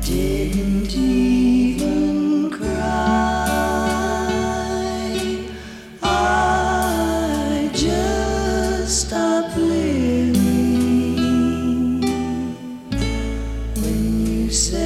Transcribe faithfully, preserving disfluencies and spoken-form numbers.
didn't even cry. I just stopped living when you said